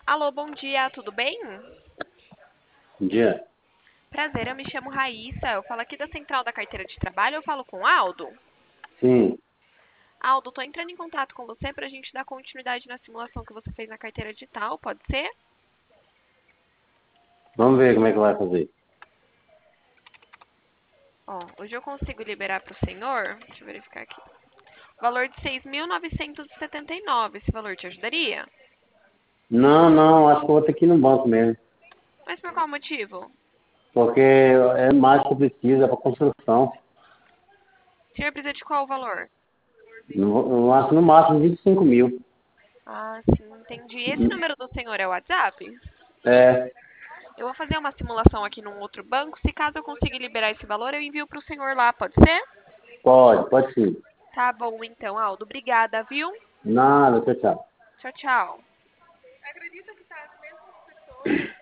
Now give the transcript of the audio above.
Alô, bom dia, tudo bem? Bom dia. Prazer, eu me chamo Raíssa. Eu falo aqui da Central da Carteira de Trabalho. Eu falo com o Aldo. Sim, Aldo, tô entrando em contato com você para a gente dar continuidade na simulação que você fez na carteira digital, pode ser? vamos ver como é que vai fazer. Ó, hoje eu consigo liberar para o senhor. Deixa eu verificar aqui. Valor de 6.979. Esse valor te ajudaria? Não, não, acho que eu vou ter que ir no banco mesmo. Mas por qual motivo? Porque é mais que eu preciso, é para construção. O senhor precisa de qual valor? Eu acho no máximo 25 mil. Ah, sim, entendi. Esse número do senhor é o WhatsApp? É, Eu vou fazer uma simulação aqui num outro banco. Se caso eu conseguir liberar esse valor, eu envio para o senhor lá, pode ser? pode sim. Tá bom, então, Aldo. Obrigada, viu? Nada, tchau, tchau. Tchau, tchau.